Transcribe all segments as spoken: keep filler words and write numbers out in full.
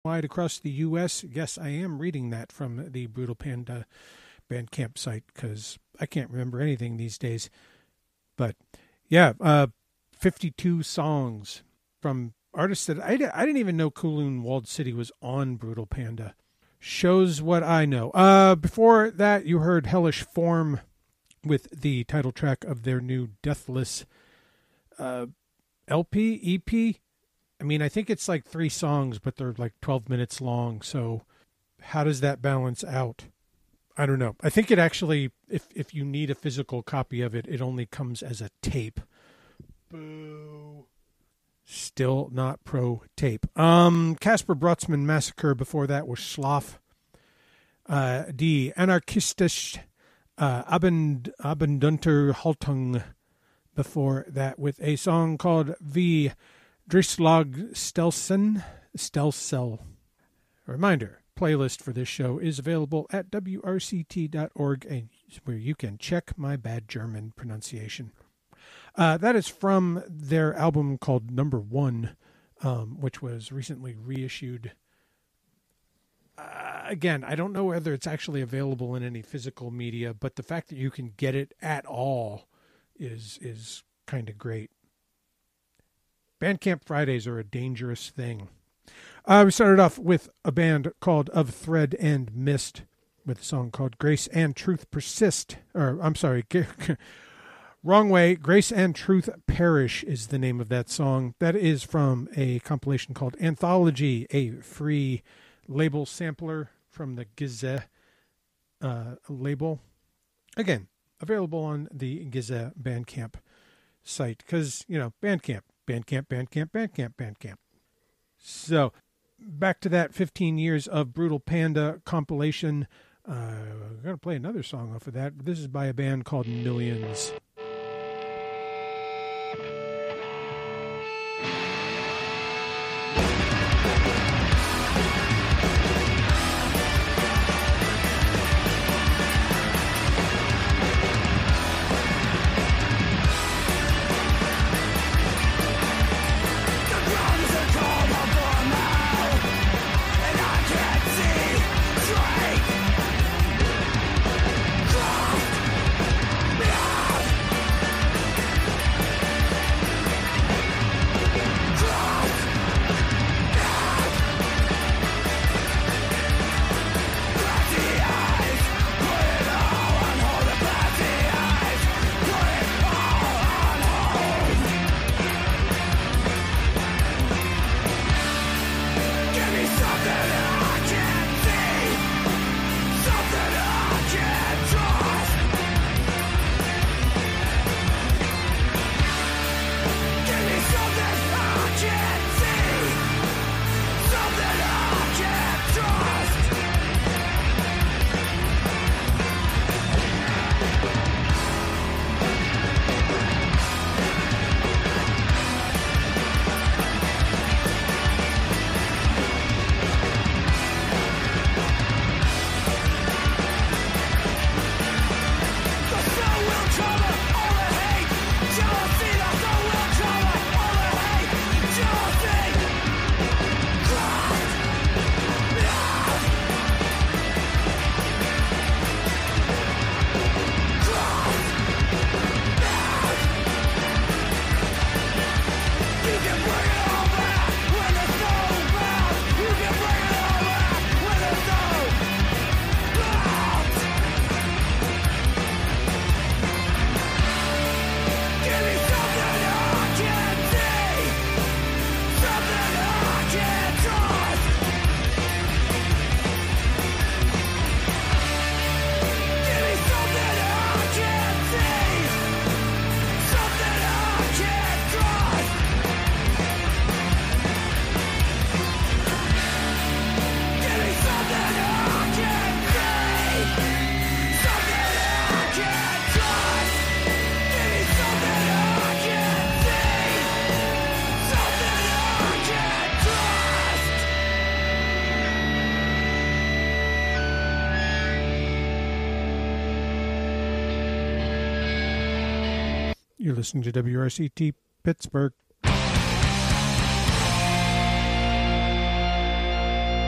wide across the U S. Yes, I am reading that from the Brutal Panda Bandcamp site because I can't remember anything these days. But yeah, uh, fifty-two songs from artists that I, I didn't even know Kowloon Walled City was on Brutal Panda. Shows what I know. Uh, before that, you heard Hellish Form with the title track of their new Deathless uh, L P, E P. I mean, I think it's like three songs, but they're like twelve minutes long. So how does that balance out? I don't know. I think it actually, if if you need a physical copy of it, it only comes as a tape. Boo. Still not pro tape. Um, Casper Brotzmann Massacre. Before that was Schlaf. Uh, Die Anarchistisch uh, Abend, Abendunter Haltung. Before that with a song called Wie Drislag Stelsen. Stelsel. A reminder. Playlist for this show is available at W R C T dot org, and where you can check my bad German pronunciation. Uh, that is from their album called Number One, um, which was recently reissued. Uh, again, I don't know whether it's actually available in any physical media, but the fact that you can get it at all is is kind of great. Bandcamp Fridays are a dangerous thing. Uh, we started off with a band called Of Thread and Mist with a song called Grace and Truth Persist. Or, I'm sorry, wrong way. Grace and Truth Perish is the name of that song. That is from a compilation called Anthology, a free label sampler from the Gizeh uh, label. Again, available on the Gizeh Bandcamp site because, you know, Bandcamp, Bandcamp, Bandcamp, Bandcamp, Bandcamp. So, back to that fifteen years of Brutal Panda compilation. Uh, I'm going to play another song off of that. This is by a band called Millions. You're listening to W R C T Pittsburgh.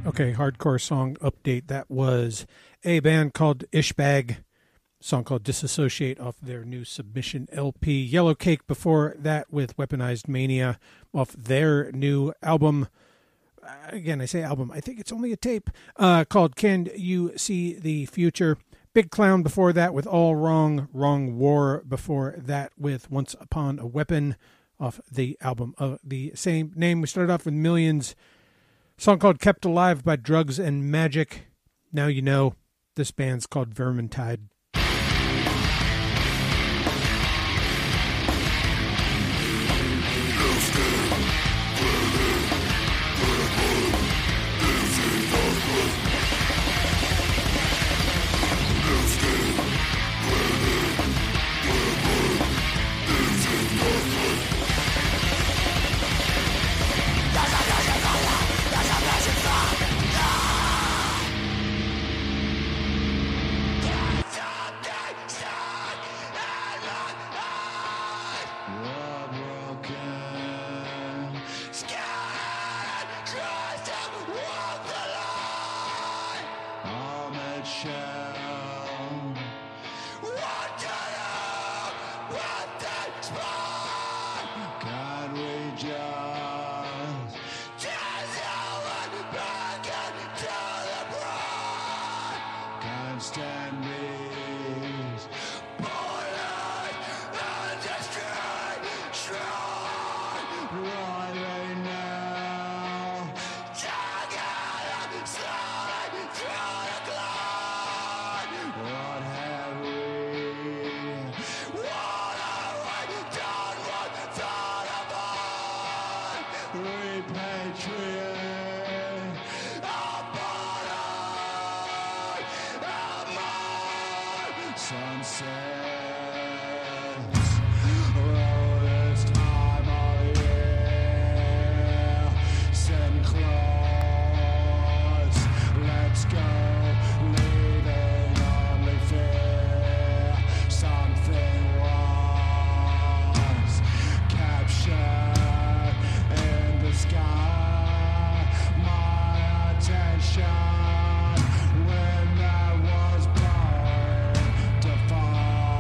Okay, hardcore song update. That was a band called Ishbag, song called Disassociate off their new Submission L P. Yellow Cake before that with Weaponized Mania off their new album. Again, I say album, I think it's only a tape, uh, called Can You See the Future? Big Clown before that with All Wrong, Wrong War before that with Once Upon a Weapon off the album of the same name. We started off with Millions, song called Kept Alive by Drugs and Magic. Now you know, this band's called Vermintide. When that was born to fall.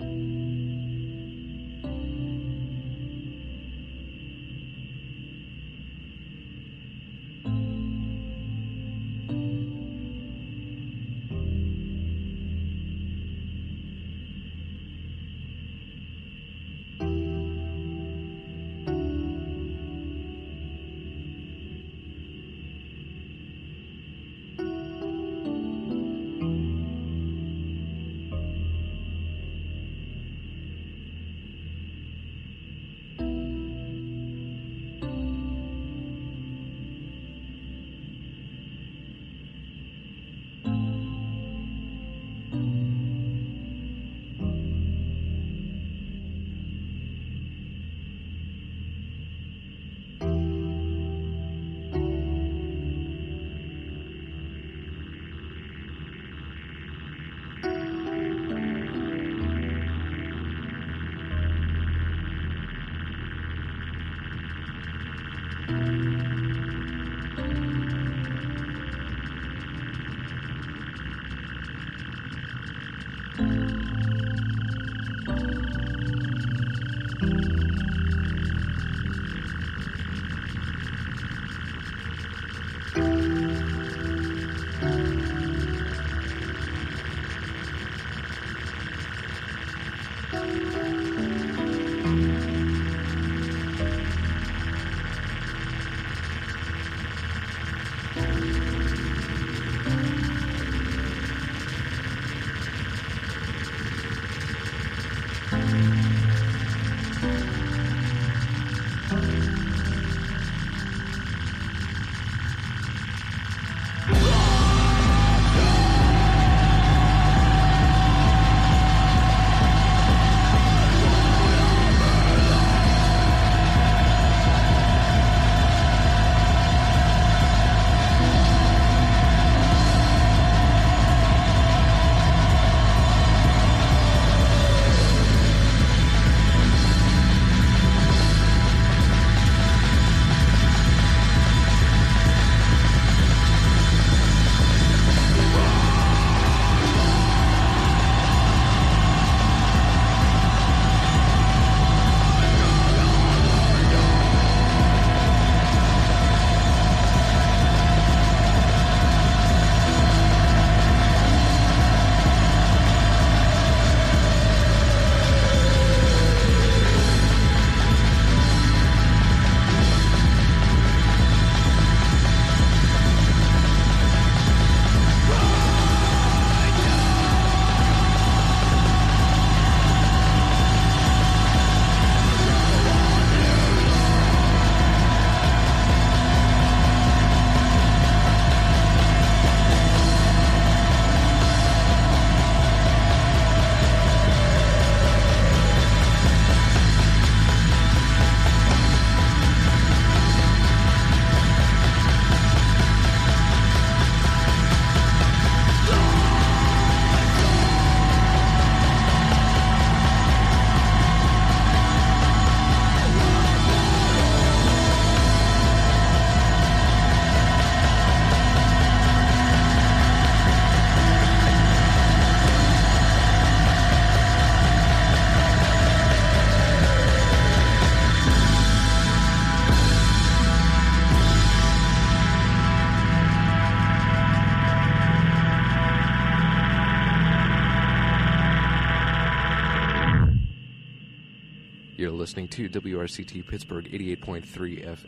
You're listening to W R C T Pittsburgh eighty-eight point three F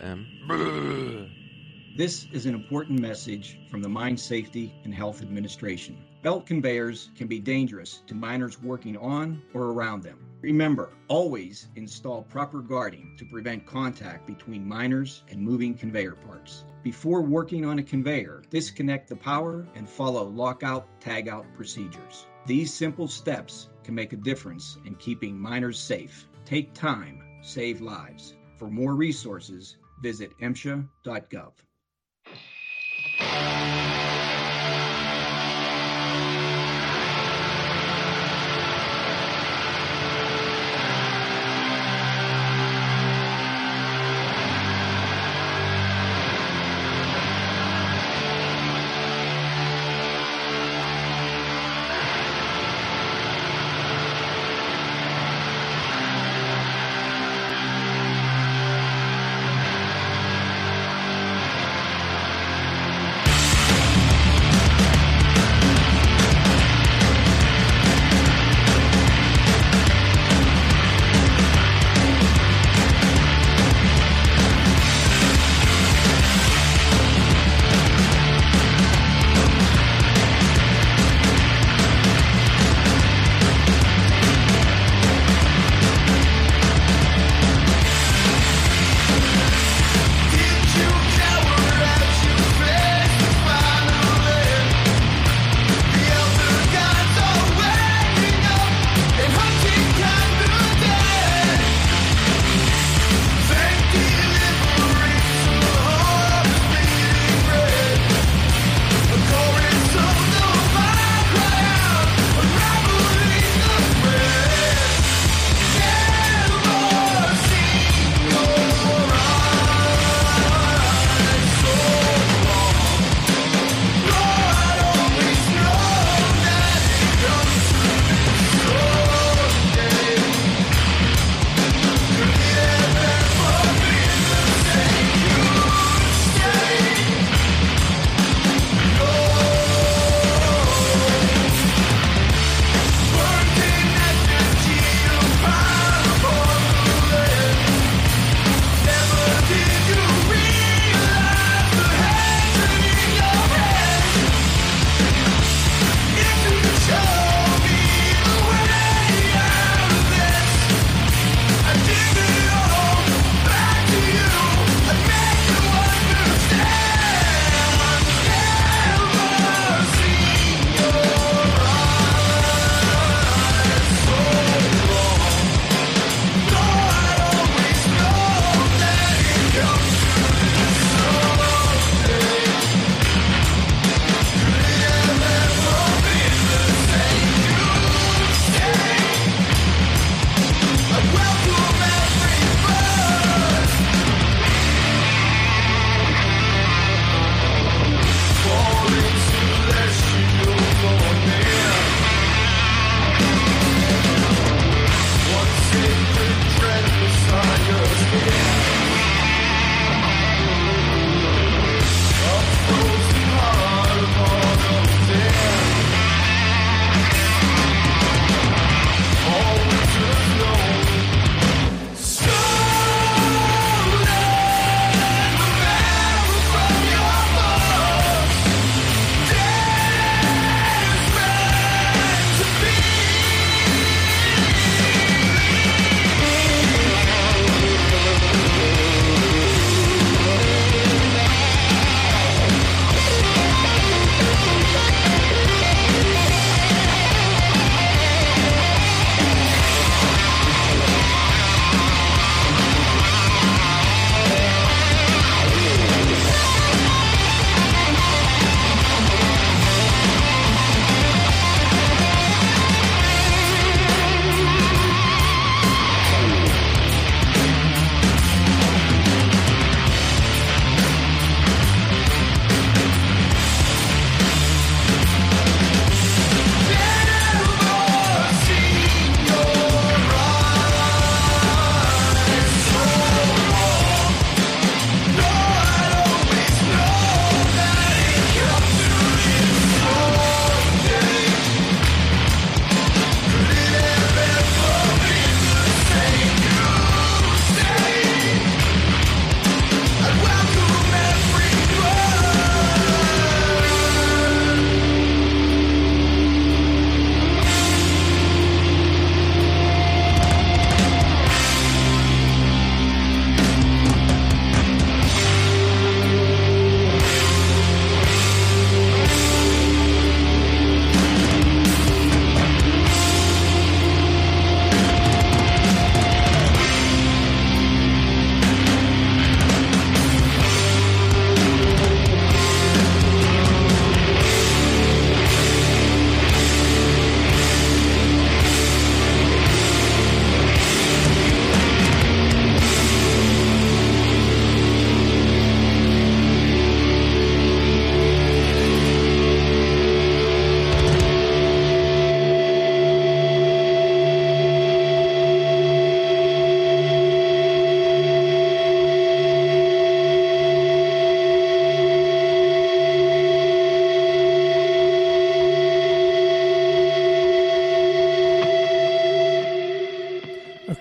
M. This is an important message from the Mine Safety and Health Administration. Belt conveyors can be dangerous to miners working on or around them. Remember, always install proper guarding to prevent contact between miners and moving conveyor parts. Before working on a conveyor, disconnect the power and follow lockout, tagout procedures. These simple steps can make a difference in keeping miners safe. Take time, save lives. For more resources, visit M S H A dot gov.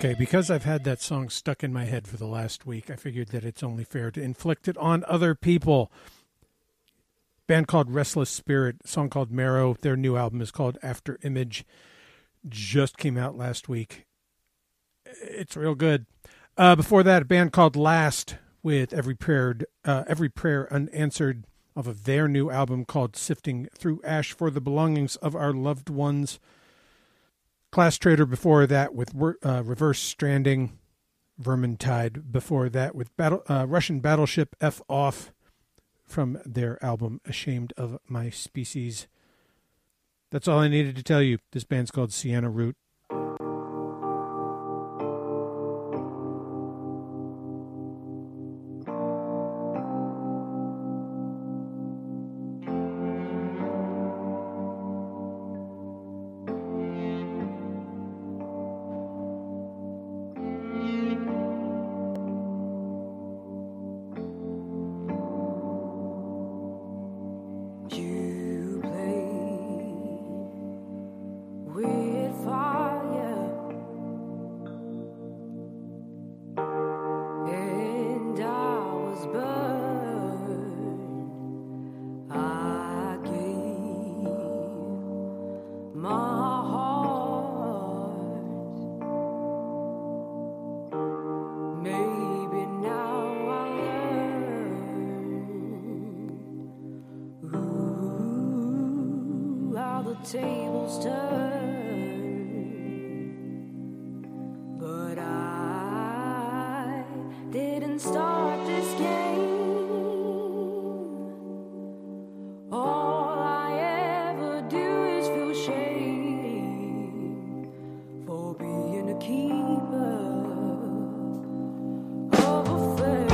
Okay, because I've had that song stuck in my head for the last week, I figured that it's only fair to inflict it on other people. Band called Restless Spirit, song called Marrow. Their new album is called After Image. Just came out last week. It's real good. Uh, before that, a band called Last with Every Prayer, uh, Every Prayer Unanswered, off of their new album called Sifting Through Ash for the Belongings of Our Loved Ones. Class Trader before that with uh, Reverse Stranding. Vermintide before that with battle, uh, Russian Battleship F Off from their album Ashamed of My Species. That's all I needed to tell you. This band's called Sienna Root. Tables turn, but I didn't start this game. All I ever do is feel shame for being a keeper of a faith.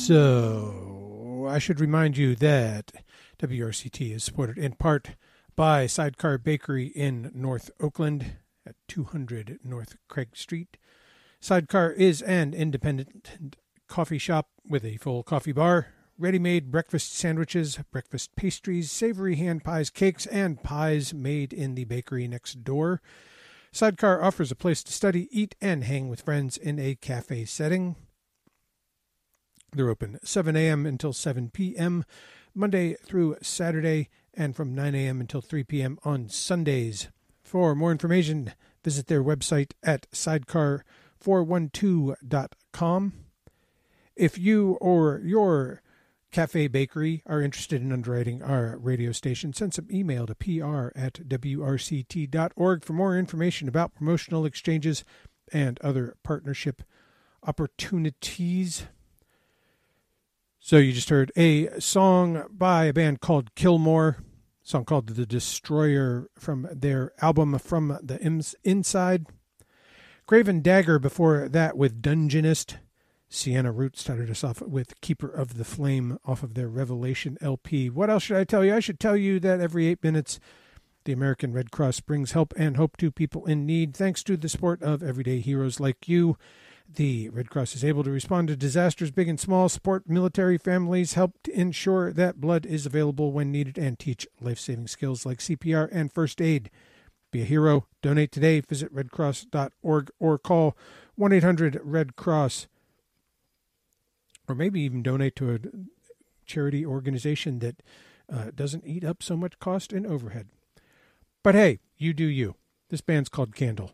So, I should remind you that W R C T is supported in part by Sidecar Bakery in North Oakland at two hundred North Craig Street. Sidecar is an independent coffee shop with a full coffee bar, ready-made breakfast sandwiches, breakfast pastries, savory hand pies, cakes, and pies made in the bakery next door. Sidecar offers a place to study, eat, and hang with friends in a cafe setting. They're open seven a.m. until seven p.m. Monday through Saturday, and from nine a.m. until three p.m. on Sundays. For more information, visit their website at sidecar four one two dot com. If you or your cafe bakery are interested in underwriting our radio station, send some email to pr at w r c t dot org for more information about promotional exchanges and other partnership opportunities. So you just heard a song by a band called Killmore, a song called The Destroyer from their album From the Inside. Graven Dagger before that with Dungeonist. Sienna Root started us off with Keeper of the Flame off of their Revelation L P. What else should I tell you? I should tell you that every eight minutes, the American Red Cross brings help and hope to people in need. Thanks to the support of everyday heroes like you, the Red Cross is able to respond to disasters big and small, support military families, help to ensure that blood is available when needed, and teach life-saving skills like C P R and first aid. Be a hero. Donate today. Visit red cross dot org or call one eight hundred red cross. Or maybe even donate to a charity organization that uh, doesn't eat up so much cost and overhead. But hey, you do you. This band's called Candle.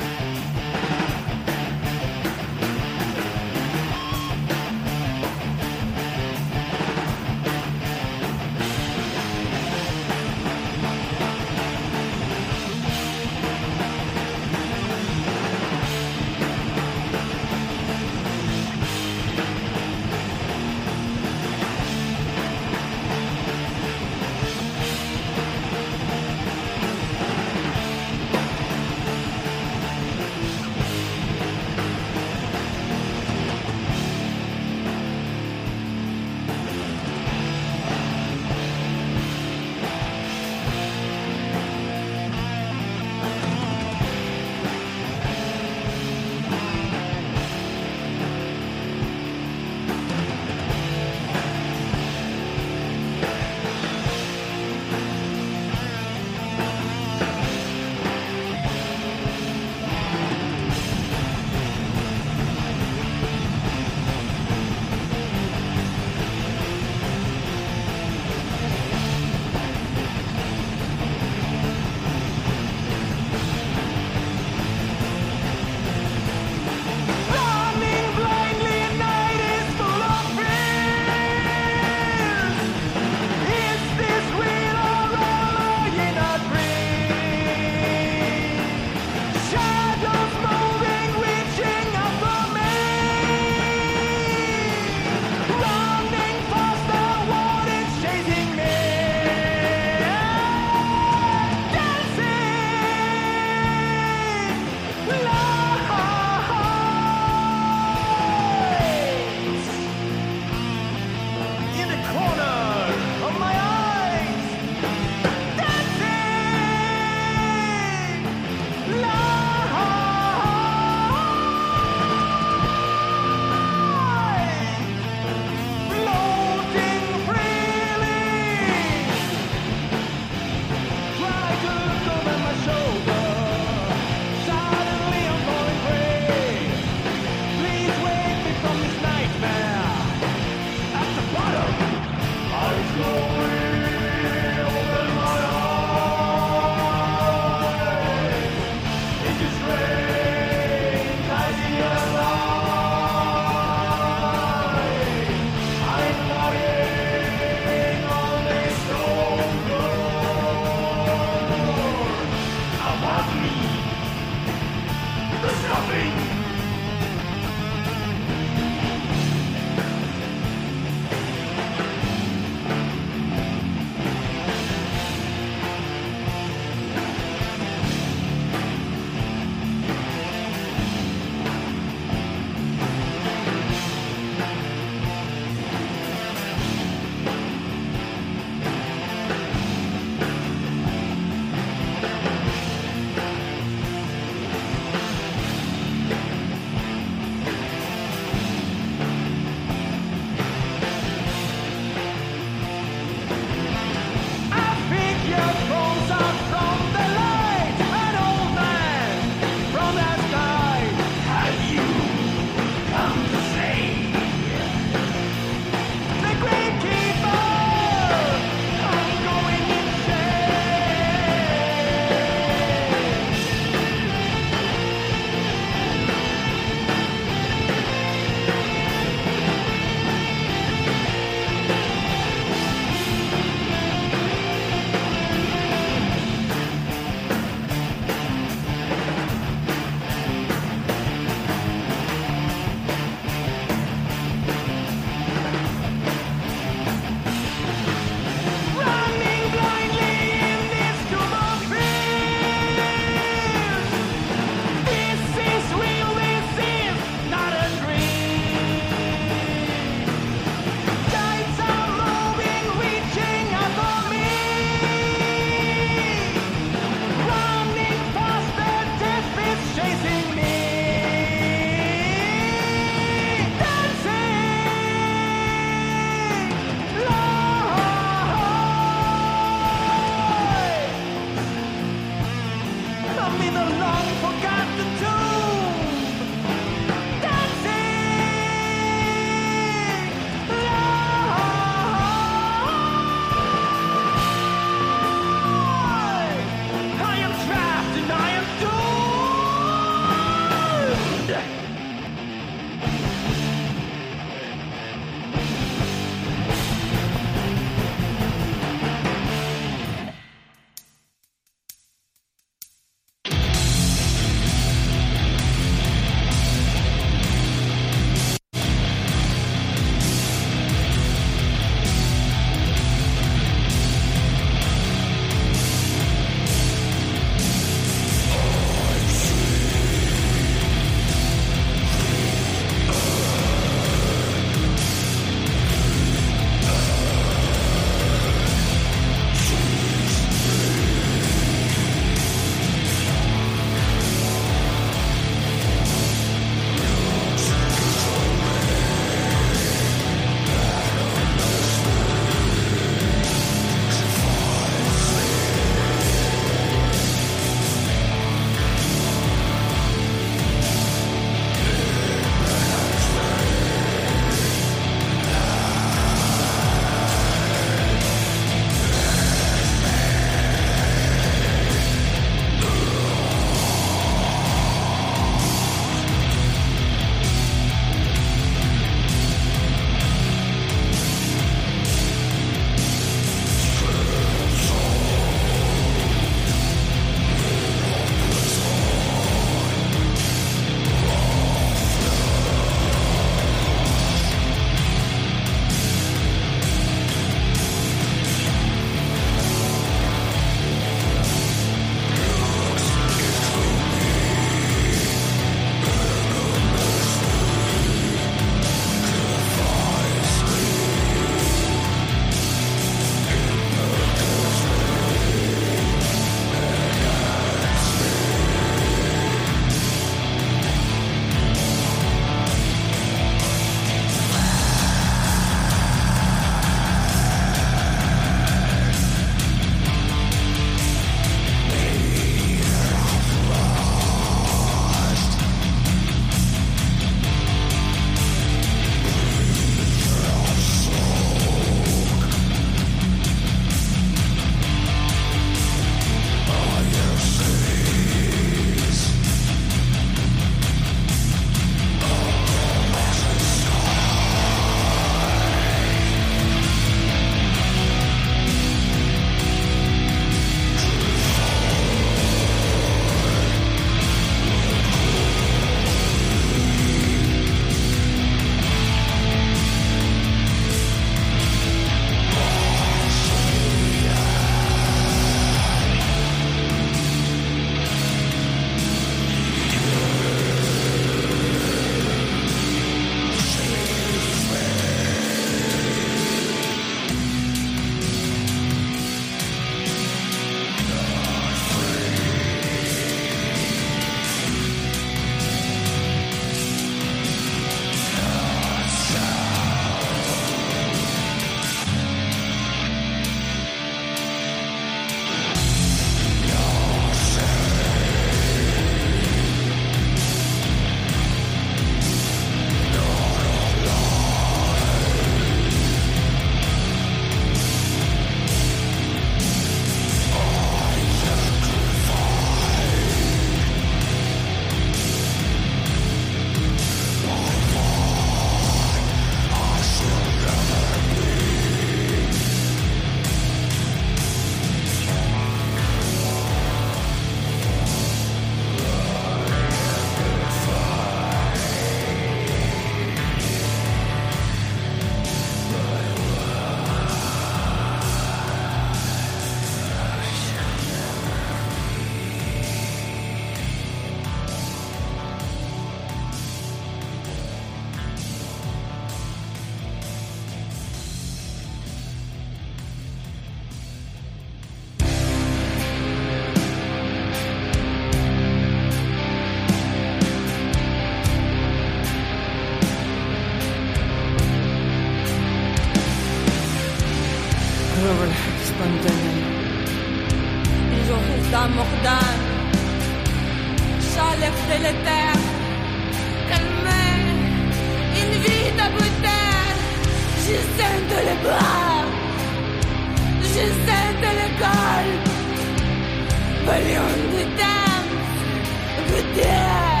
Hurl spontané. Ils ont d'un mordant. Chaleur délétère. Calmer. Une vie d'abouter. Je sens le bras. Je sens le col. Ballon de dame. Goûter.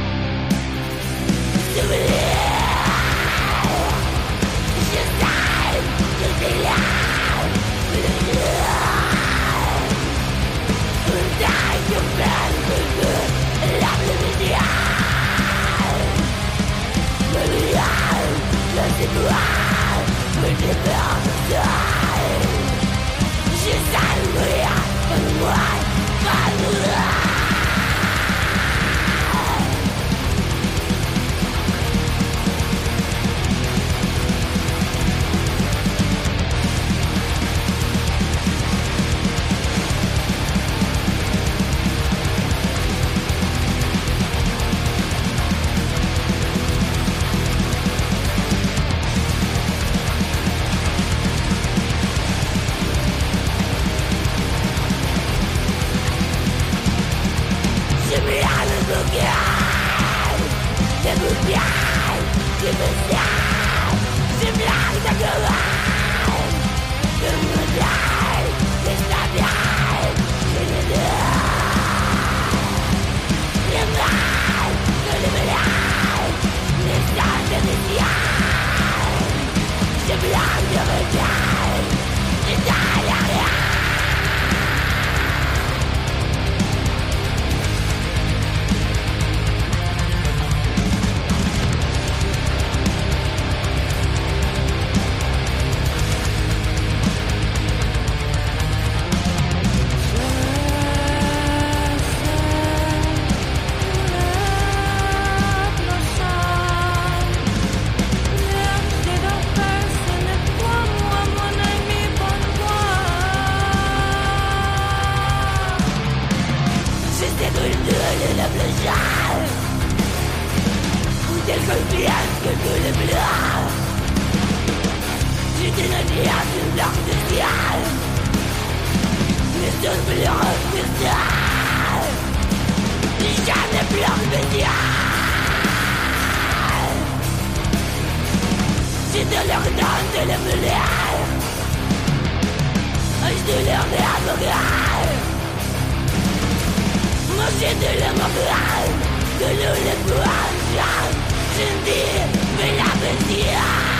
Souvenir. Je sais. Je suis là. Le dieu. Un taille de peine de feu. L'arbre médial. Le lial. Le déboire. Le déboire de taille. Je sais le rien. Pas de moi. Pas de moi. De nous le courage, je dis, mais la bestiale.